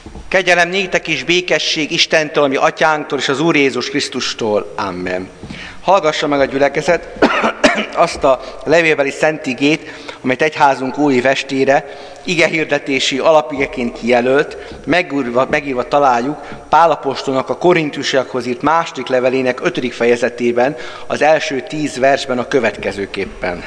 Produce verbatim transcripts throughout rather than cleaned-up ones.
Kegyelem néktek és békesség Istentől, ami atyánktól és az Úr Jézus Krisztustól. Amen. Hallgassa meg a gyülekezet azt a levélbeli szent igét, amelyet egyházunk új estére igehirdetési alapigeként kijelölt, megírva, megírva találjuk Pál apostolnak a Korintusiakhoz írt második levelének ötödik fejezetében, az első tíz versben a következőképpen.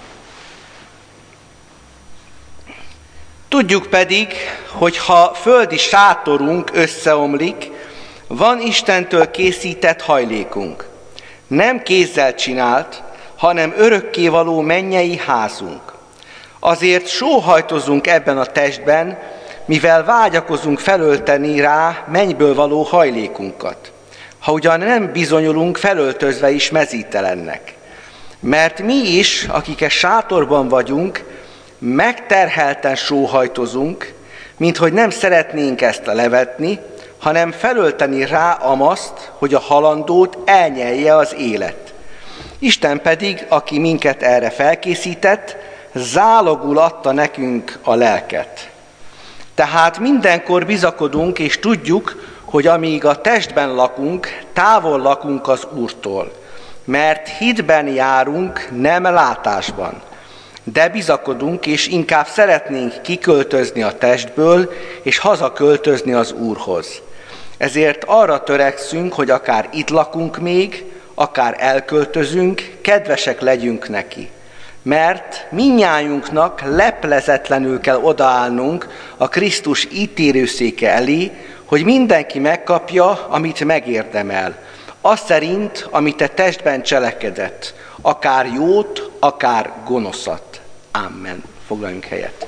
Tudjuk pedig, hogy ha földi sátorunk összeomlik, van Istentől készített hajlékunk. Nem kézzel csinált, hanem örökkévaló mennyei házunk. Azért sóhajtozunk ebben a testben, mivel vágyakozunk felölteni rá mennyből való hajlékunkat, ha ugyan nem bizonyulunk felöltözve is mezítelennek. Mert mi is, akik e sátorban vagyunk, megterhelten sóhajtozunk, minthogy nem szeretnénk ezt levetni, hanem felölteni rá amaszt, hogy a halandót elnyelje az élet. Isten pedig, aki minket erre felkészített, zálogul adta nekünk a lelket. Tehát mindenkor bizakodunk, és tudjuk, hogy amíg a testben lakunk, távol lakunk az Úrtól, mert hitben járunk, nem látásban. De bizakodunk, és inkább szeretnénk kiköltözni a testből, és hazaköltözni az Úrhoz. Ezért arra törekszünk, hogy akár itt lakunk még, akár elköltözünk, kedvesek legyünk neki. Mert mindnyájunknak leplezetlenül kell odaállnunk a Krisztus ítélőszéke elé, hogy mindenki megkapja, amit megérdemel. Az szerint, amit a testben cselekedett, akár jót, akár gonoszat. Amen. Foglaljunk helyet.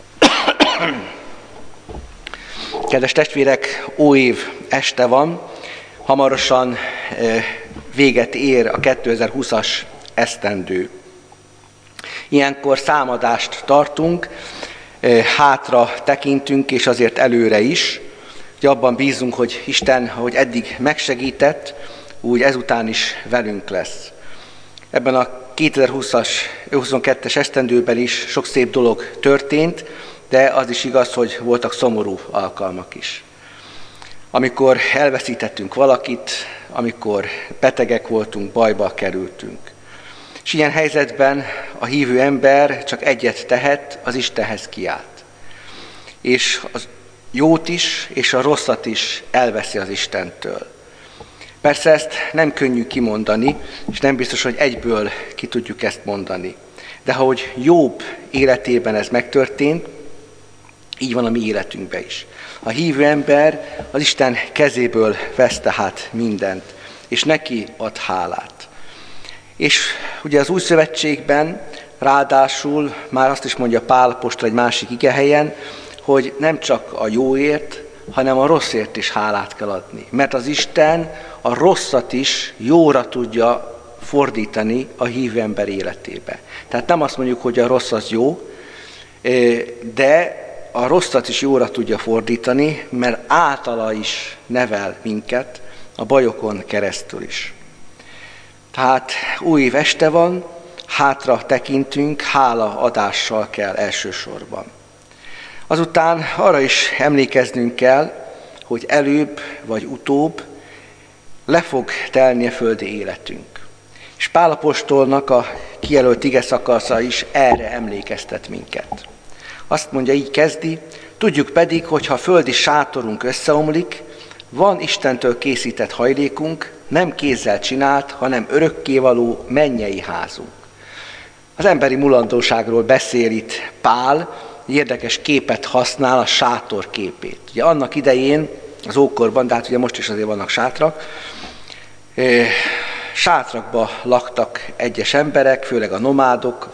Kedves testvérek, új év este van, hamarosan véget ér a kétezer-húszas esztendő. Ilyenkor számadást tartunk, hátra tekintünk, és azért előre is. Ugye abban bízunk, hogy Isten, ahogy eddig megsegített, úgy ezután is velünk lesz. Ebben a kétezer-huszonkettes esztendőben is sok szép dolog történt, de az is igaz, hogy voltak szomorú alkalmak is. Amikor elveszítettünk valakit, amikor betegek voltunk, bajba kerültünk. És ilyen helyzetben a hívő ember csak egyet tehet, az Istenhez kiált. És az jót is, és a rosszat is elveszi az Istentől. Persze ezt nem könnyű kimondani, és nem biztos, hogy egyből ki tudjuk ezt mondani. De ahogy Jobb életében ez megtörtént, így van a mi életünkben is. A hívő ember az Isten kezéből vesz tehát mindent, és neki ad hálát. És ugye az Új Szövetségben ráadásul már azt is mondja Pál apostol egy másik igehelyen, hogy nem csak a jóért, hanem a rosszért is hálát kell adni. Mert az Isten a rosszat is jóra tudja fordítani a hívő ember életébe. Tehát nem azt mondjuk, hogy a rossz az jó, de a rosszat is jóra tudja fordítani, mert általa is nevel minket a bajokon keresztül is. Tehát új év este van, hátra tekintünk, hála adással kell elsősorban. Azután arra is emlékeznünk kell, hogy előbb vagy utóbb le fog telni a földi életünk. És Pál apostolnak a kijelölt ige szakasza is erre emlékeztet minket. Azt mondja, így kezdi, tudjuk pedig, hogy ha földi sátorunk összeomlik, van Istentől készített hajlékunk, nem kézzel csinált, hanem örökkévaló mennyei házunk. Az emberi mulandóságról beszél itt Pál, egy érdekes képet használ, a sátor képét. Ugye annak idején, az ókorban, de hát ugye most is azért vannak sátrak, sátrakba laktak egyes emberek, főleg a nomádok,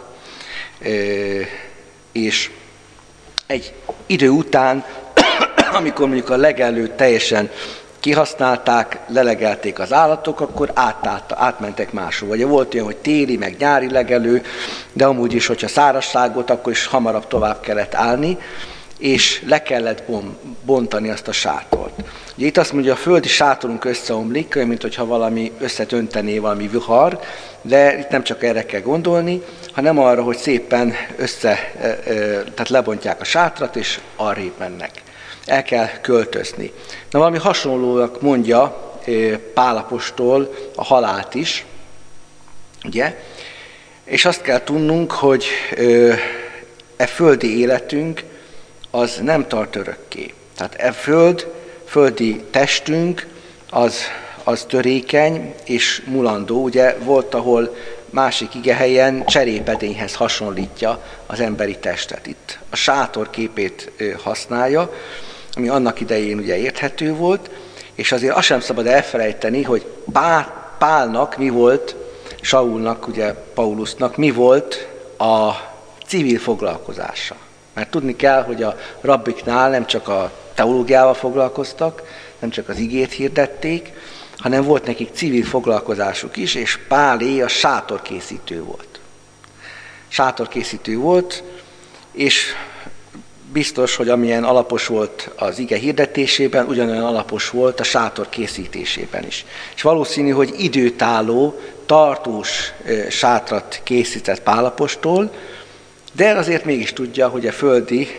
és egy idő után, amikor mondjuk a legelőt teljesen kihasználták, lelegelték az állatok, akkor átállt, átmentek máshol. Ugye volt olyan, hogy téli, meg nyári legelő, de amúgy is, hogyha szárazság volt, akkor is hamarabb tovább kellett állni, és le kellett bontani azt a sátort. Ugye itt azt mondja, a földi sátorunk összeomlik, olyan, mint hogyha valami összetöntené valami vihar, de itt nem csak erre kell gondolni, hanem arra, hogy szépen össze, tehát lebontják a sátrat, és arrébb mennek. El kell költözni. Na valami hasonlónak mondja Pál apostol a halált is, ugye? És azt kell tudnunk, hogy e földi életünk az nem tart örökké. Tehát e föld, földi testünk az, az törékeny és mulandó. Ugye volt, ahol másik igehelyen cserépedényhez hasonlítja az emberi testet. Itt a sátor képét használja, ami annak idején ugye érthető volt, és azért azt sem szabad elfelejteni, hogy Pál, Pálnak mi volt, Saulnak, ugye Paulusnak mi volt a civil foglalkozása. Mert tudni kell, hogy a rabbiknál nem csak a teológiával foglalkoztak, nem csak az igét hirdették, hanem volt nekik civil foglalkozásuk is, és Pálé a sátorkészítő volt. Sátorkészítő volt, és biztos, hogy amilyen alapos volt az ige hirdetésében, ugyanolyan alapos volt a sátor készítésében is. És valószínű, hogy időtálló, tartós sátrat készített Pál apostol, de azért mégis tudja, hogy a földi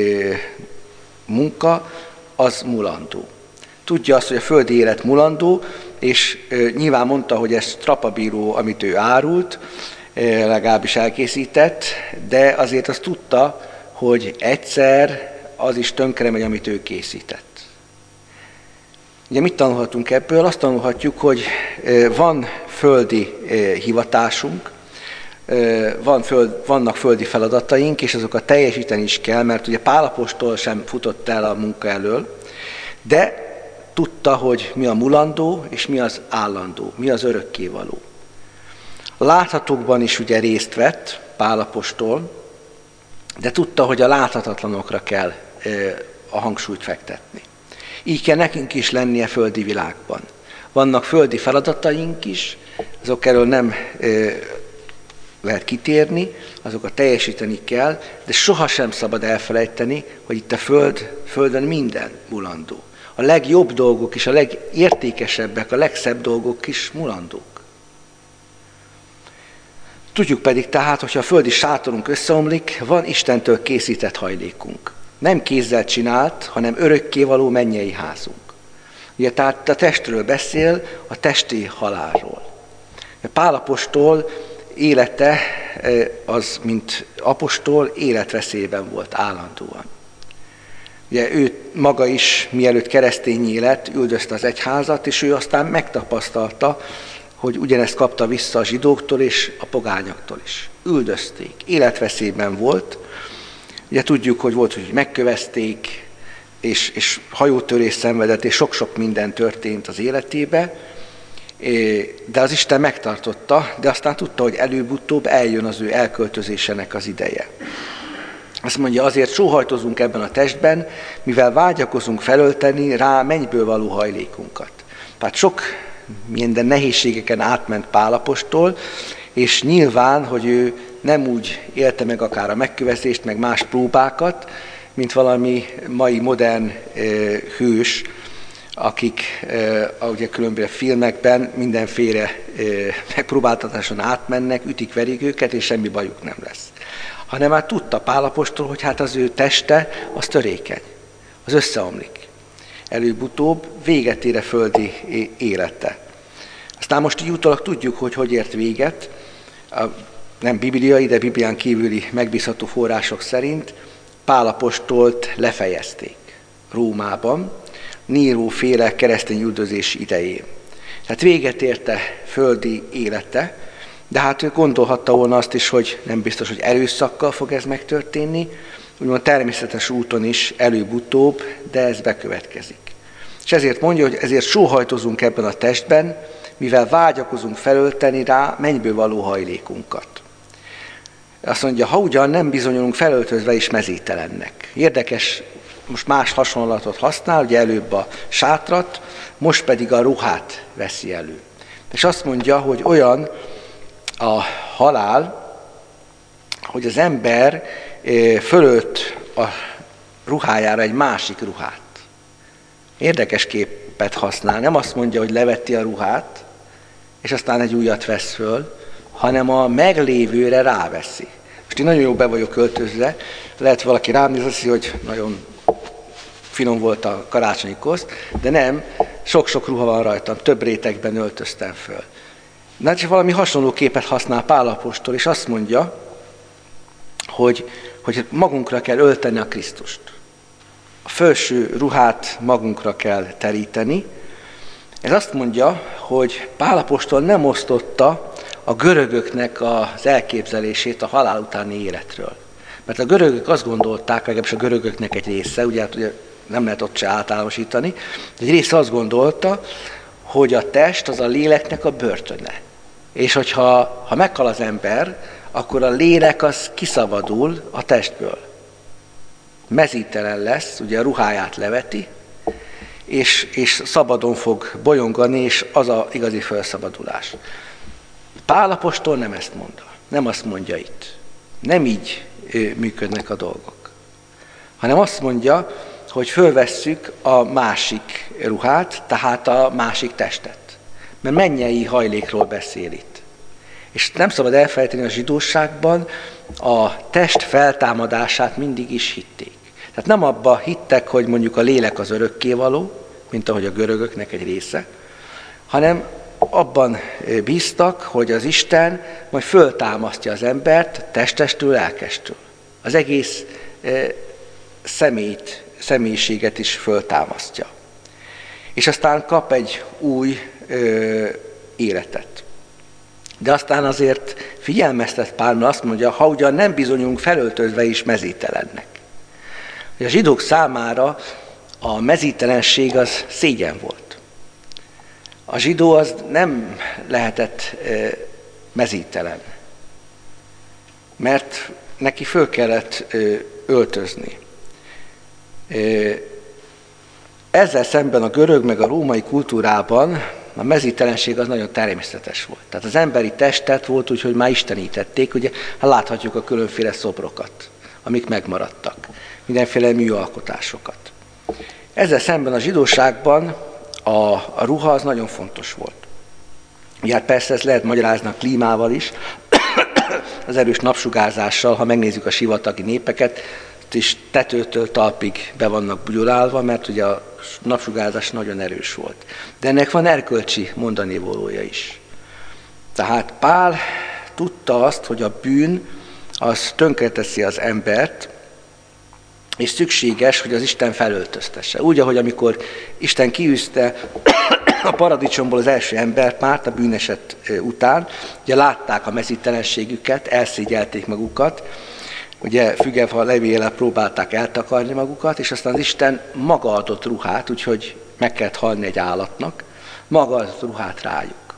munka az mulandó. Tudja azt, hogy a földi élet mulandó, és nyilván mondta, hogy ez trapabíró, amit ő árult, legalábbis elkészített, de azért azt tudta, hogy egyszer az is tönkre megy, amit ő készített. Ugye mit tanulhatunk ebből? Azt tanulhatjuk, hogy van földi hivatásunk, van föld, vannak földi feladataink, és azokat teljesíteni is kell, mert ugye Pál apostol sem futott el a munka elől, de tudta, hogy mi a mulandó, és mi az állandó, mi az örökkévaló. A láthatókban is ugye részt vett Pál apostol, de tudta, hogy a láthatatlanokra kell a hangsúlyt fektetni. Így kell nekünk is lennie földi világban. Vannak földi feladataink is, azok elől nem lehet kitérni, azokat teljesíteni kell, de sohasem szabad elfelejteni, hogy itt a föld, földön minden mulandó. A legjobb dolgok és a legértékesebbek, a legszebb dolgok is mulandók. Tudjuk pedig tehát, hogyha a földi sátorunk összeomlik, van Istentől készített hajlékunk. Nem kézzel csinált, hanem örökkévaló mennyei házunk. Ugye tehát a testről beszél, a testi halálról. Pál apostol élete az, mint apostol, életveszélyben volt állandóan. Ugye ő maga is, mielőtt keresztényé lett, üldözte az egyházat, és ő aztán megtapasztalta, hogy ugyanezt kapta vissza a zsidóktól és a pogányoktól is. Üldözték, életveszélyben volt. Ugye tudjuk, hogy volt, hogy megkövezték, és, és hajótörés szenvedett, és sok-sok minden történt az életébe, de az Isten megtartotta, de aztán tudta, hogy előbb-utóbb eljön az ő elköltözésének az ideje. Azt mondja, azért sóhajtozunk ebben a testben, mivel vágyakozunk felölteni rá mennyből való hajlékunkat. Tehát sok minden nehézségeken átment Pál apostol, és nyilván, hogy ő nem úgy élte meg akár a megkövezést, meg más próbákat, mint valami mai modern e, hős, akik e, ugye különböző filmekben mindenféle e, megpróbáltatáson átmennek, ütik, verik őket, és semmi bajuk nem lesz. Hanem már tudta Pál apostol, hogy hát az ő teste az törékeny, az összeomlik. Előbb-utóbb véget ér a földi élete. Aztán most így utólag tudjuk, hogy hogy ért véget, a nem bibliai, de biblián kívüli megbízható források szerint Pál apostolt lefejezték Rómában, Níró féle keresztény üldözés idején. Tehát véget érte földi élete, de hát ő gondolhatta volna azt is, hogy nem biztos, hogy erőszakkal fog ez megtörténni, úgymond természetes úton is előbb-utóbb, de ez bekövetkezik. És ezért mondja, hogy ezért sóhajtozunk ebben a testben, mivel vágyakozunk felölteni rá mennyből való hajlékunkat. Azt mondja, ha ugyan nem bizonyulunk felöltözve is mezítelennek. Érdekes, most más hasonlatot használ, ugye előbb a sátrat, most pedig a ruhát veszi elő. És azt mondja, hogy olyan a halál, hogy az ember fölölt a ruhájára egy másik ruhát. Érdekes képet használ. Nem azt mondja, hogy leveti a ruhát, és aztán egy újat vesz föl, hanem a meglévőre ráveszi. Most én nagyon jó be vagyok költözve, lehet valaki rám néz, azt hiszi, hogy nagyon finom volt a karácsonyi kosz, de nem, sok-sok ruha van rajtam, több rétegben öltöztem föl. Na, csak valami hasonló képet használ Pál apostol, és azt mondja, hogy, hogy magunkra kell ölteni a Krisztust. A felső ruhát magunkra kell teríteni. Ez azt mondja, hogy Pál apostol nem osztotta a görögöknek az elképzelését a halál utáni életről. Mert a görögök azt gondolták, legalábbis a görögöknek egy része, ugye, hát ugye nem lehet ott se általánosítani, de egy része azt gondolta, hogy a test az a léleknek a börtöne. És hogyha ha meghal az ember, akkor a lélek az kiszabadul a testből. Mezítelen lesz, ugye a ruháját leveti, és, és szabadon fog bolyongani, és az a igazi felszabadulás. Pál apostol nem ezt mondja, nem azt mondja itt. Nem így működnek a dolgok. Hanem azt mondja, hogy fölvesszük a másik ruhát, tehát a másik testet. Mert mennyei hajlékról beszél itt. És nem szabad elfelejteni, a zsidóságban a test feltámadását mindig is hitték. Tehát nem abba hittek, hogy mondjuk a lélek az örökkévaló, mint ahogy a görögöknek egy része, hanem abban bíztak, hogy az Isten majd föltámasztja az embert testestől, lelkestől. Az egész e, személyt, személyiséget is föltámasztja. És aztán kap egy új e, életet. De aztán azért figyelmeztet Pál, mert azt mondja, ha ugyan nem bizonyulunk felöltözve is mezítelennek. A zsidók számára a mezítelenség az szégyen volt. A zsidó az nem lehetett e, mezítelen, mert neki föl kellett e, öltözni. E, ezzel szemben a görög meg a római kultúrában a mezítelenség az nagyon természetes volt. Tehát az emberi testet volt úgy, hogy már istenítették, ugye hát láthatjuk a különféle szobrokat, amik megmaradtak, mindenféle műalkotásokat. Ezzel szemben a zsidóságban a, a ruha az nagyon fontos volt. Ugye hát persze ezt lehet magyarázni a klímával is, az erős napsugárzással, ha megnézzük a sivatagi népeket, és tetőtől talpig be vannak bugyolálva, mert ugye a napsugárzás nagyon erős volt. De ennek van erkölcsi mondanivalója is. Tehát Pál tudta azt, hogy a bűn az tönkreteszi az embert, és szükséges, hogy az Isten felöltöztesse. Úgy, ahogy amikor Isten kiűzte a paradicsomból az első embert már a bűneset után, ugye látták a mezítelenségüket, elszégyelték magukat, ugye fügefa levéllel próbálták eltakarni magukat, és aztán az Isten maga adott ruhát, úgyhogy meg kellett halni egy állatnak, maga adott ruhát rájuk.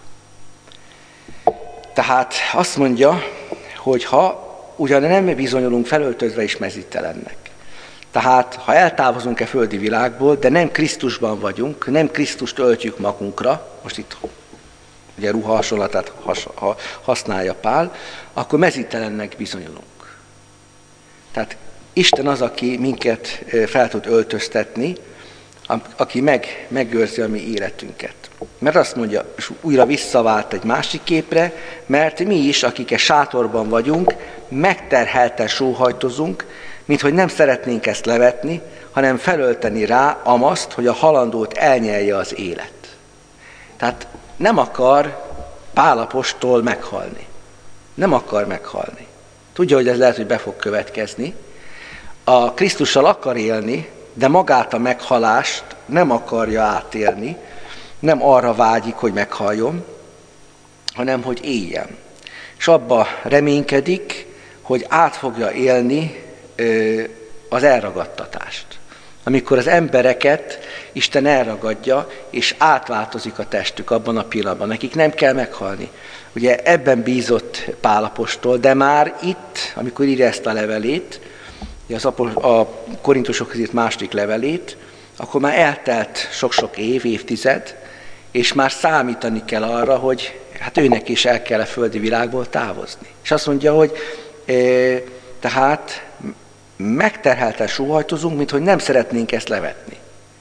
Tehát azt mondja, hogy ha ugyan nem bizonyulunk felöltözve is mezítelennek, tehát ha eltávozunk e földi világból, de nem Krisztusban vagyunk, nem Krisztust öltjük magunkra, most itt ugye ruha hasonlatát has, ha használja Pál, akkor mezítelennek bizonyulunk. Tehát Isten az, aki minket fel tud öltöztetni, aki meg, megőrzi a mi életünket. Mert azt mondja, és újra visszavált egy másik képre, mert mi is, akik e sátorban vagyunk, megterhelten sóhajtozunk, mint hogy nem szeretnénk ezt levetni, hanem felölteni rá amaszt, hogy a halandót elnyelje az élet. Tehát nem akar Pál apostol meghalni. Nem akar meghalni. Tudja, hogy ez lehet, hogy be fog következni. A Krisztussal akar élni, de magát a meghalást nem akarja átélni, nem arra vágyik, hogy meghaljon, hanem hogy éljen. És abba reménykedik, hogy át fogja élni ö, az elragadtatást. Amikor az embereket Isten elragadja, és átváltozik a testük abban a pillanatban. Nekik nem kell meghalni. Ugye ebben bízott Pál apostol, de már itt, amikor írja ezt a levelét, az a Korintusokhoz írt második levelét, akkor már eltelt sok-sok év, évtized, és már számítani kell arra, hogy hát őnek is el kell a földi világból távozni. És azt mondja, hogy e, tehát megterhelten sóhajtozunk, mint hogy nem szeretnénk ezt levetni.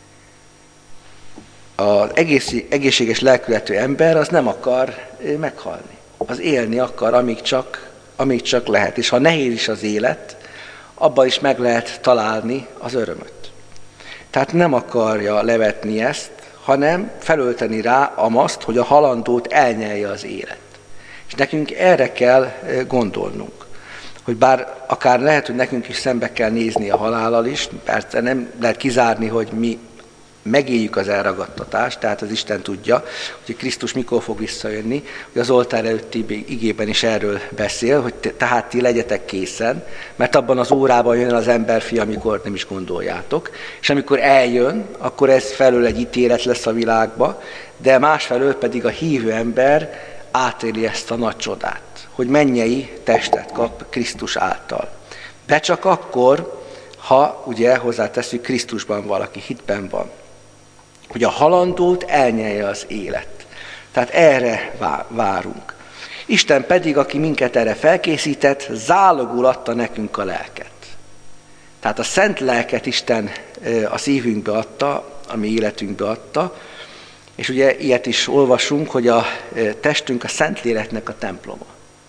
Az egész, egészséges lelkületű ember az nem akar meghalni. Az élni akar, amíg csak, amíg csak lehet. És ha nehéz is az élet, abban is meg lehet találni az örömöt. Tehát nem akarja levetni ezt, hanem felölteni rá amaszt, hogy a halandót elnyelje az élet. És nekünk erre kell gondolnunk, hogy bár akár lehet, hogy nekünk is szembe kell nézni a halállal is, persze nem lehet kizárni, hogy mi megéljük az elragadtatást, tehát az Isten tudja, hogy Krisztus mikor fog visszajönni, hogy az oltár előtti igében is erről beszél, hogy tehát ti legyetek készen, mert abban az órában jön el az emberfia, amikor nem is gondoljátok, és amikor eljön, akkor ez felől egy ítélet lesz a világba, de másfelől pedig a hívő ember átéli ezt a nagy csodát, hogy mennyei testet kap Krisztus által. De csak akkor, ha ugye hozzáteszünk, Krisztusban valaki, hitben van, hogy a halandót elnyelje az élet. Tehát erre várunk. Isten pedig, aki minket erre felkészített, zálogul adta nekünk a lelket. Tehát a szent lelket Isten a szívünkbe adta, a mi életünkbe adta, és ugye ilyet is olvasunk, hogy a testünk a Szentléleknek a temploma.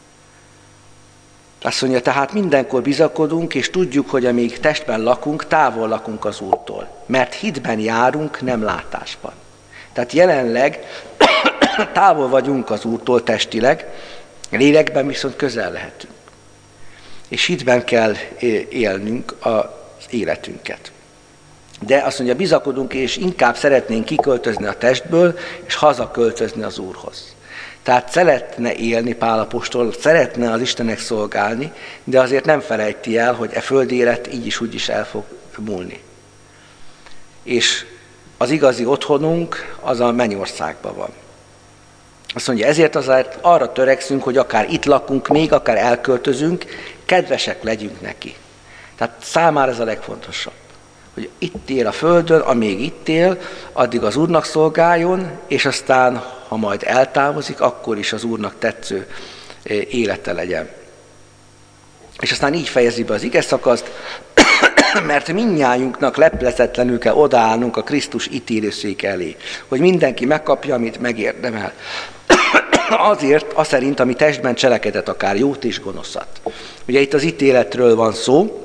Azt mondja, tehát mindenkor bizakodunk, és tudjuk, hogy amíg testben lakunk, távol lakunk az Úrtól. Mert hitben járunk, nem látásban. Tehát jelenleg távol vagyunk az Úrtól testileg, lélekben viszont közel lehetünk. És hitben kell élnünk az életünket. De azt mondja, bizakodunk, és inkább szeretnénk kiköltözni a testből, és hazaköltözni az Úrhoz. Tehát szeretne élni Pál apostol, szeretne az Istennek szolgálni, de azért nem felejti el, hogy e földi élet így is úgy is el fog múlni. És az igazi otthonunk az a mennyországban van. Azt mondja, ezért azért arra törekszünk, hogy akár itt lakunk, még akár elköltözünk, kedvesek legyünk neki. Tehát számára ez a legfontosabb, hogy itt él a földön, amíg itt él, addig az Úrnak szolgáljon, és aztán, ha majd eltávozik, akkor is az Úrnak tetsző élete legyen. És aztán így fejezi be az ige szakaszt, mert mindnyájunknak leplezetlenül kell odaállnunk a Krisztus ítélőszék elé, hogy mindenki megkapja, amit megérdemel. Azért, az szerint, ami testben cselekedett, akár jót és gonoszat. Ugye itt az ítéletről van szó,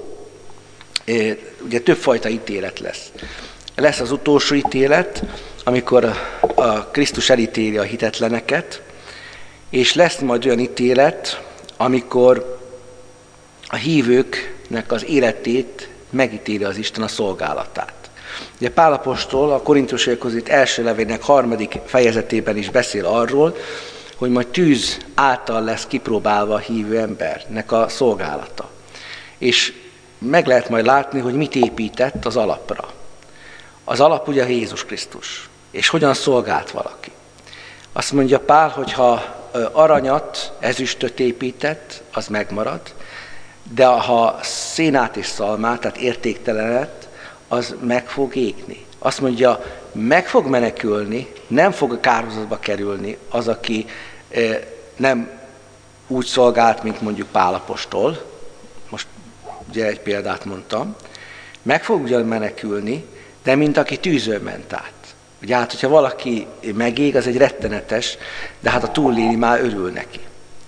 ugye többfajta ítélet lesz. Lesz az utolsó ítélet, amikor a Krisztus elítéli a hitetleneket, és lesz majd olyan ítélet, amikor a hívőknek az életét megítéli az Isten, a szolgálatát. Ugye Pál apostol a Korintusiakhoz itt első levélének harmadik fejezetében is beszél arról, hogy majd tűz által lesz kipróbálva a hívő embernek a szolgálata. És meg lehet majd látni, hogy mit épített az alapra. Az alap ugye Jézus Krisztus. És hogyan szolgált valaki. Azt mondja Pál, hogy ha aranyat, ezüstöt épített, az megmarad, de ha szénát és szalmát, tehát értéktelenet, az meg fog égni. Azt mondja, meg fog menekülni, nem fog a kárhozatba kerülni az, aki nem úgy szolgált, mint mondjuk Pál apostol, most ugye egy példát mondtam, meg fog ugyan menekülni, de mint aki tűzön ment át. Ugye hát, hogyha valaki megég, az egy rettenetes, de hát a túlléli már örül neki.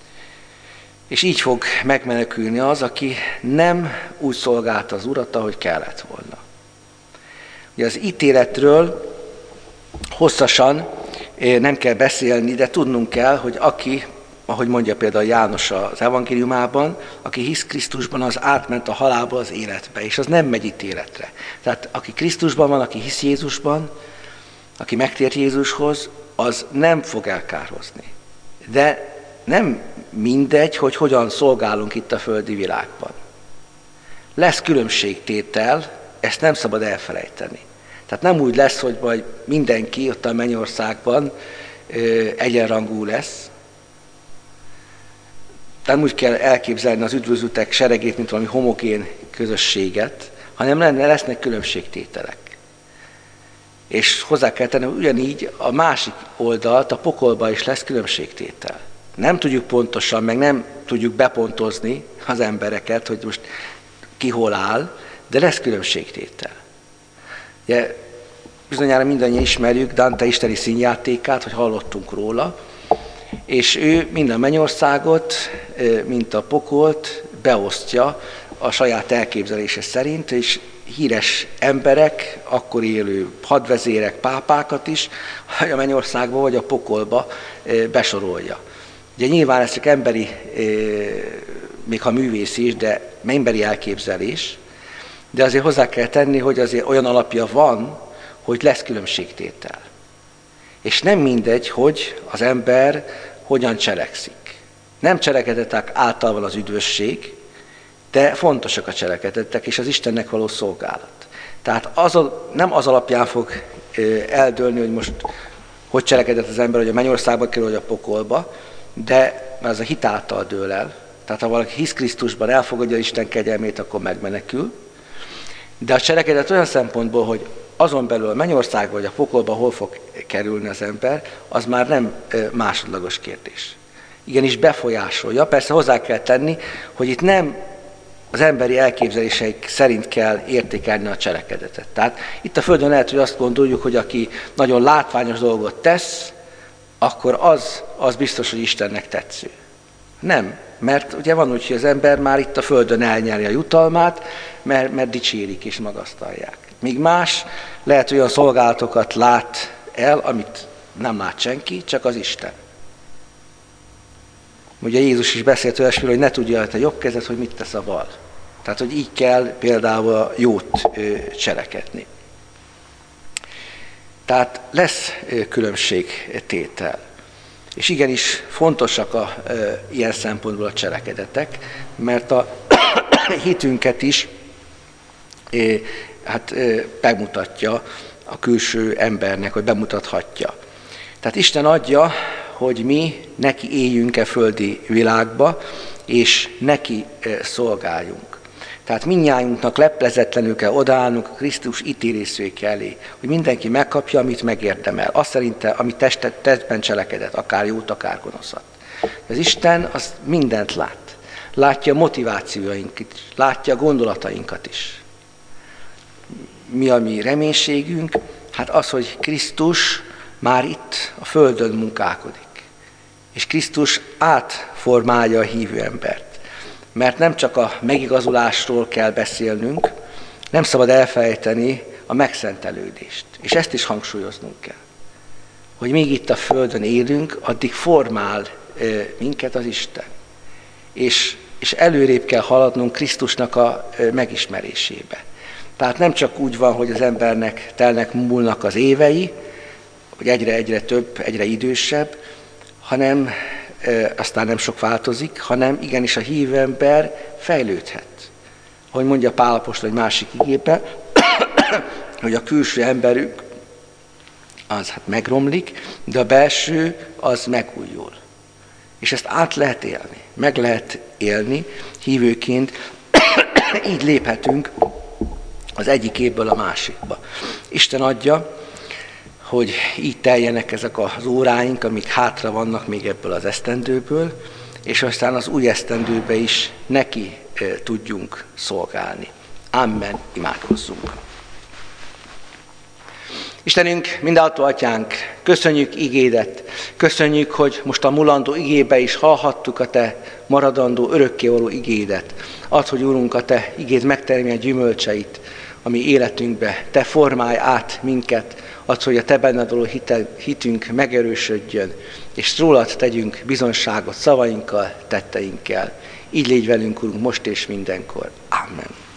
És így fog megmenekülni az, aki nem úgy szolgálta az Urat, ahogy kellett volna. Ugye az ítéletről hosszasan nem kell beszélni, de tudnunk kell, hogy aki, ahogy mondja például János az evangéliumában, aki hisz Krisztusban, az átment a halálból az életbe, és az nem megy ítéletre. Tehát aki Krisztusban van, aki hisz Jézusban, aki megtért Jézushoz, az nem fog elkározni. De nem mindegy, hogy hogyan szolgálunk itt a földi világban. Lesz különbségtétel, ezt nem szabad elfelejteni. Tehát nem úgy lesz, hogy majd mindenki ott a mennyországban ö, egyenrangú lesz. Nem úgy kell elképzelni az üdvözültek seregét, mint valami homogén közösséget, hanem lenne, lesznek különbségtételek. És hozzá kell tenni, ugyanígy a másik oldalt, a pokolba is lesz különbségtétel. Nem tudjuk pontosan, meg nem tudjuk bepontozni az embereket, hogy most ki hol áll, de lesz különbségtétel. Ugye, bizonyára mindannyian ismerjük Dante isteni színjátékát, hogy hallottunk róla, és ő mind a mennyországot, mint a pokolt beosztja a saját elképzelése szerint, és híres emberek, akkor élő hadvezérek, pápákat is, hogy a mennyországba vagy a pokolba besorolja. Ugye nyilván ez csak emberi, még ha művészi is, de emberi elképzelés, de azért hozzá kell tenni, hogy azért olyan alapja van, hogy lesz különbségtétel. És nem mindegy, hogy az ember hogyan cselekszik. Nem cselekedetek általában az üdvösség, de fontosak a cselekedetek és az Istennek való szolgálat. Tehát az, nem az alapján fog eldőlni, hogy most hogy cselekedett az ember, hogy a mennyországba kerül, vagy a pokolba, de ez a hit által dől el. Tehát ha valaki hisz Krisztusban, elfogadja Isten kegyelmét, akkor megmenekül. De a cselekedet olyan szempontból, hogy azon belül a mennyországba vagy a pokolba hol fog kerülni az ember, az már nem másodlagos kérdés. Igenis befolyásolja. Persze hozzá kell tenni, hogy itt nem az emberi elképzeléseik szerint kell értékelni a cselekedetet. Tehát itt a Földön lehet, hogy azt gondoljuk, hogy aki nagyon látványos dolgot tesz, akkor az, az biztos, hogy Istennek tetsző. Nem, mert ugye van úgy, hogy az ember már itt a Földön elnyeri a jutalmát, mert, mert dicsérik és magasztalják. Míg más lehet olyan szolgálatokat lát el, amit nem lát senki, csak az Isten. Ugye Jézus is beszélt olyasmiről, hogy ne tudja a jobb kezed, hogy mit tesz a bal. Tehát, hogy így kell például a jót cselekedni. Tehát lesz különbségtétel. És igenis fontosak a, e, ilyen szempontból a cselekedetek, mert a hitünket is e, hát, e, bemutatja a külső embernek, vagy bemutathatja. Tehát Isten adja, hogy mi neki éljünk-e földi világba, és neki e, szolgáljunk. Tehát mindnyájunknak leplezetlenül kell odaállnunk a Krisztus ítélészőke elé, hogy mindenki megkapja, amit megérdemel. Azt szerinte, amit testet, testben cselekedett, akár jót, akár gonoszat. Az Isten az mindent lát. Látja a motivációinkat is, látja a gondolatainkat is. Mi a mi reménységünk? Hát az, hogy Krisztus már itt a Földön munkálkodik. És Krisztus átformálja a hívő embert. Mert nem csak a megigazulásról kell beszélnünk, nem szabad elfelejteni a megszentelődést. És ezt is hangsúlyoznunk kell. Hogy még itt a Földön élünk, addig formál e, minket az Isten. És, és előrébb kell haladnunk Krisztusnak a e, megismerésébe. Tehát nem csak úgy van, hogy az embernek telnek, múlnak az évei, hogy egyre-egyre több, egyre idősebb, hanem e, aztán nem sok változik, hanem igenis a hívő ember fejlődhet. Ahogy mondja Pál apostol egy másik igében, hogy a külső emberük az hát megromlik, de a belső az megújul. És ezt át lehet élni, meg lehet élni hívőként, így léphetünk az egyik évből a másikba. Isten adja, hogy így teljenek ezek az óráink, amik hátra vannak még ebből az esztendőből, és aztán az új esztendőbe is neki e, tudjunk szolgálni. Amen, imádkozzunk. Istenünk, mindenható Atyánk, köszönjük igédet, köszönjük, hogy most a mulandó igébe is hallhattuk a Te maradandó, örökkévaló igédet. Add, hogy Úrunk, a Te igéd megtermi a gyümölcseit a mi életünkbe. Te formálj át minket, add, hogy a Te benned való hitünk megerősödjön, és rólad tegyünk bizonságot szavainkkal, tetteinkkel. Így légy velünk, Urunk, most és mindenkor. Amen.